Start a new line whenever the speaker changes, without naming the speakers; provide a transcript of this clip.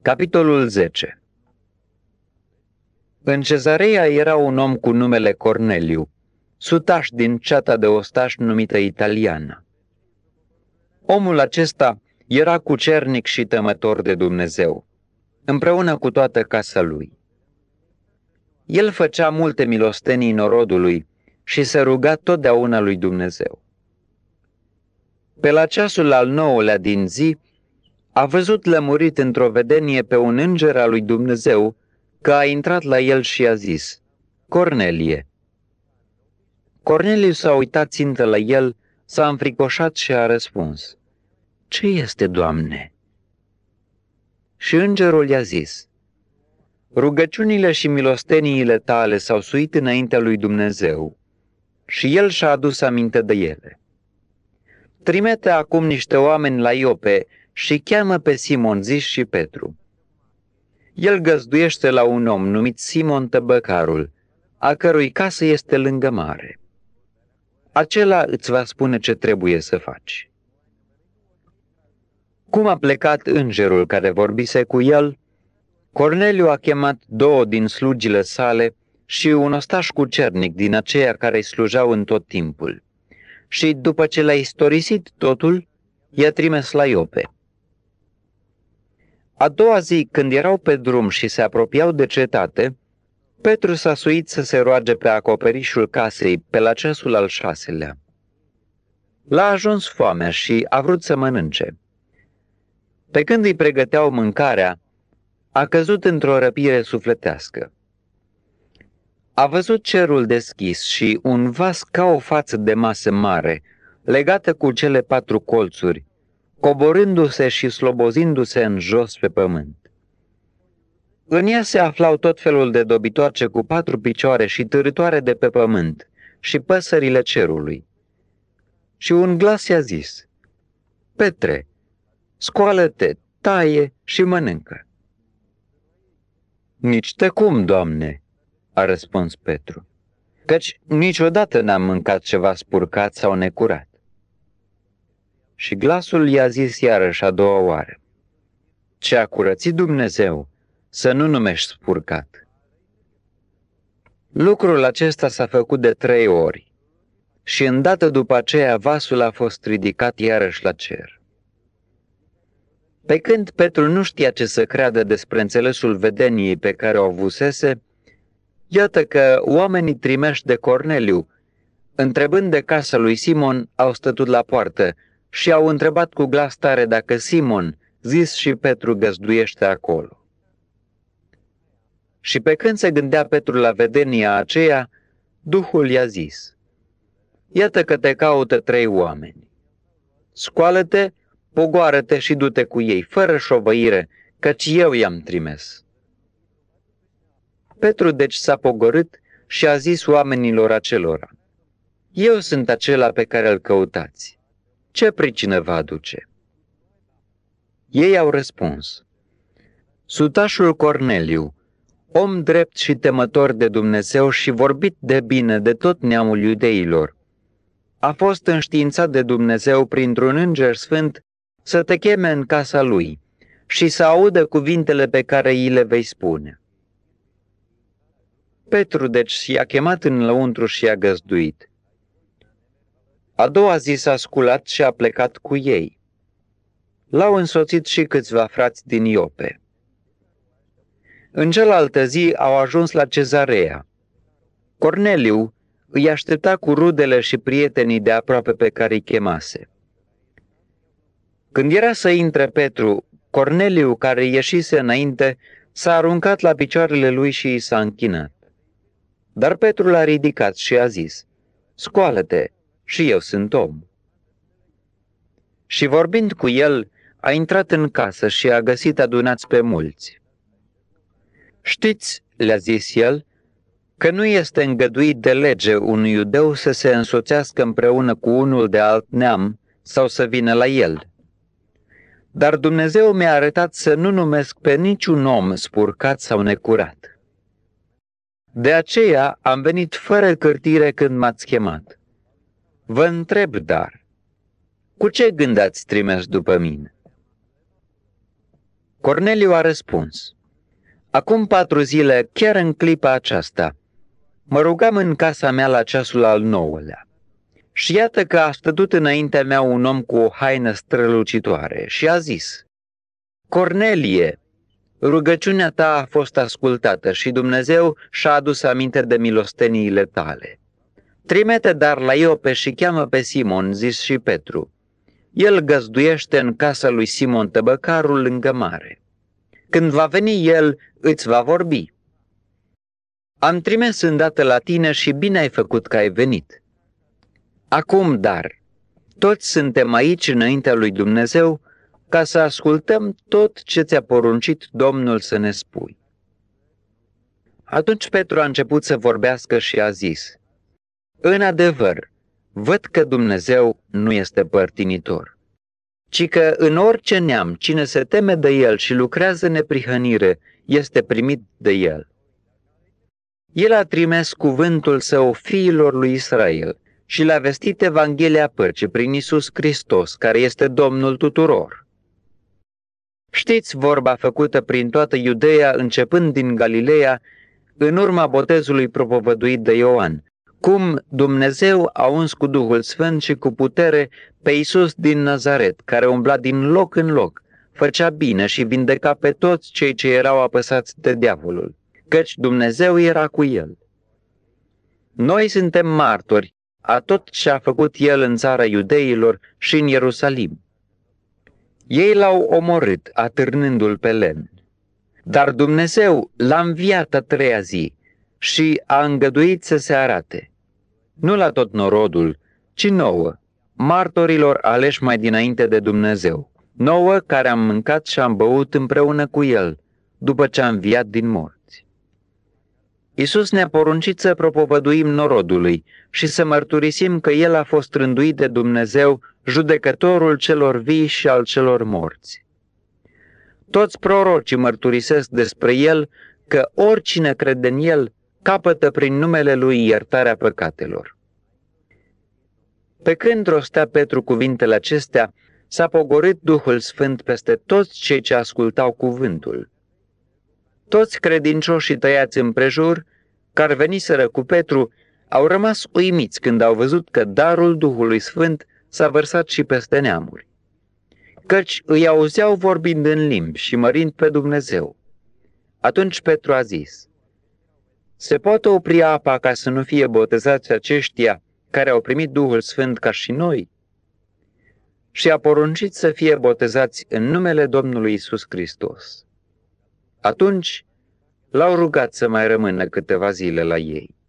Capitolul 10. În Cezarea era un om cu numele Corneliu, sutaș din ceata de ostași numită Italiana. Omul acesta era cucernic și temător de Dumnezeu, împreună cu toată casa lui. El făcea multe milostenii norodului și se ruga totdeauna lui Dumnezeu. Pe la ceasul al 9-lea din zi, a văzut lămurit într-o vedenie pe un înger al lui Dumnezeu că a intrat la el și a zis: Cornelie. Corneliu s-a uitat țintă la el, s-a înfricoșat și a răspuns: Ce este, Doamne? Și îngerul i-a zis: Rugăciunile și milosteniile tale s-au suit înaintea lui Dumnezeu și el și-a adus aminte de ele. Trimite acum niște oameni la Iope și cheamă pe Simon, zis și Petru. El găzduiește la un om numit Simon Tăbăcarul, a cărui casă este lângă mare. Acela îți va spune ce trebuie să faci. Cum a plecat îngerul care vorbise cu el, Corneliu a chemat 2 din slugile sale și un ostaș cucernic din aceia care îi slujau în tot timpul. Și după ce le-a istorisit totul, i-a trimis la Iope. A doua zi, când erau pe drum și se apropiau de cetate, Petru s-a suit să se roage pe acoperișul casei pe la ceasul al 6-lea. L-a ajuns foamea și a vrut să mănânce. Pe când îi pregăteau mâncarea, a căzut într-o răpire sufletească. A văzut cerul deschis și un vas ca o față de masă mare, legată cu cele 4 colțuri, coborându-se și slobozindu-se în jos pe pământ. În ea se aflau tot felul de dobitoace cu 4 picioare și târâtoare de pe pământ și păsările cerului. Și un glas i-a zis: Petre, scoală-te, taie și mănâncă. Nici de cum, Doamne, a răspuns Petru, căci niciodată n-am mâncat ceva spurcat sau necurat. Și glasul i-a zis iarăși a doua oară: Ce a curățit Dumnezeu, să nu numești spurcat. Lucrul acesta s-a făcut de 3 ori și îndată după aceea vasul a fost ridicat iarăși la cer. Pe când Petru nu știa ce să creadă despre înțelesul vedeniei pe care o avusese, iată că oamenii trimeși de Corneliu, întrebând de casa lui Simon, au stătut la poartă și au întrebat cu glas tare dacă Simon, zis și Petru, găzduiește acolo. Și pe când se gândea Petru la vedenia aceea, Duhul i-a zis: Iată că te caută 3 oameni. Scoală-te, pogoară-te și du-te cu ei, fără șovăire, căci eu i-am trimis. Petru deci s-a pogorât și a zis oamenilor acelora: Eu sunt acela pe care îl căutați. Ce pricină vă aduce? Ei au răspuns: Sutașul Corneliu, om drept și temător de Dumnezeu și vorbit de bine de tot neamul iudeilor, a fost înștiințat de Dumnezeu printr-un înger sfânt să te cheme în casa lui și să audă cuvintele pe care îi le vei spune. Petru deci i-a chemat înăuntru și i-a găzduit. A doua zi s-a sculat și a plecat cu ei. L-au însoțit și câțiva frați din Iope. În cealaltă zi au ajuns la Cezarea. Corneliu îi aștepta cu rudele și prietenii de aproape pe care îi chemase. Când era să intre Petru, Corneliu, care ieșise înainte, s-a aruncat la picioarele lui și i s-a închinat. Dar Petru l-a ridicat și a zis: Scoală-te, și eu sunt om. Și vorbind cu el, a intrat în casă și a găsit adunați pe mulți. Știți, le-a zis el, că nu este îngăduit de lege unui iudeu să se însoțească împreună cu unul de alt neam sau să vină la el. Dar Dumnezeu mi-a arătat să nu numesc pe niciun om spurcat sau necurat. De aceea am venit fără cârtire când m-ați chemat. Vă întreb, dar, cu ce gând ați trimis după mine? Corneliu a răspuns: acum 4 zile, chiar în clipa aceasta, mă rugam în casa mea la ceasul al 9-lea. Și iată că a stătut înaintea mea un om cu o haină strălucitoare și a zis: Cornelie, rugăciunea ta a fost ascultată și Dumnezeu și-a adus aminte de milosteniile tale. Trimite dar la Iope și cheamă pe Simon, zis și Petru. El găzduiește în casa lui Simon tăbăcarul lângă mare. Când va veni el, îți va vorbi. Am trimis îndată la tine și bine ai făcut că ai venit. Acum, dar, toți suntem aici înaintea lui Dumnezeu ca să ascultăm tot ce ți-a poruncit Domnul să ne spui. Atunci Petru a început să vorbească și a zis: în adevăr, văd că Dumnezeu nu este părtinitor, ci că în orice neam cine se teme de El și lucrează neprihănire este primit de El. El a trimis cuvântul său fiilor lui Israel și le-a vestit Evanghelia păcii prin Iisus Hristos, care este Domnul tuturor. Știți vorba făcută prin toată Iudeea, începând din Galileea, în urma botezului propovăduit de Ioan, cum Dumnezeu a uns cu Duhul Sfânt și cu putere pe Iisus din Nazaret, care umbla din loc în loc, făcea bine și vindeca pe toți cei ce erau apăsați de diavolul, căci Dumnezeu era cu el. Noi suntem martori a tot ce a făcut el în țara iudeilor și în Ierusalim. Ei l-au omorât, atârnându-l pe lemn. Dar Dumnezeu l-a înviat a 3-a zi și a îngăduit să se arate, nu la tot norodul, ci nouă, martorilor aleși mai dinainte de Dumnezeu, nouă care am mâncat și am băut împreună cu el, după ce a înviat din morți. Iisus ne-a poruncit să propovăduim norodului și să mărturisim că El a fost rânduit de Dumnezeu, judecătorul celor vii și al celor morți. Toți prorocii mărturisesc despre El că oricine crede în El capătă prin numele Lui iertarea păcatelor. Pe când rostea Petru cuvintele acestea, s-a pogorât Duhul Sfânt peste toți cei ce ascultau cuvântul. Toți credincioșii tăiați împrejur, care veniseră cu Petru, au rămas uimiți când au văzut că darul Duhului Sfânt s-a vărsat și peste neamuri. Căci îi auzeau vorbind în limbi și mărind pe Dumnezeu. Atunci Petru a zis: se poate opri apa ca să nu fie botezați aceștia care au primit Duhul Sfânt ca și noi? Și a poruncit să fie botezați în numele Domnului Iisus Hristos. Atunci l-au rugat să mai rămână câteva zile la ei.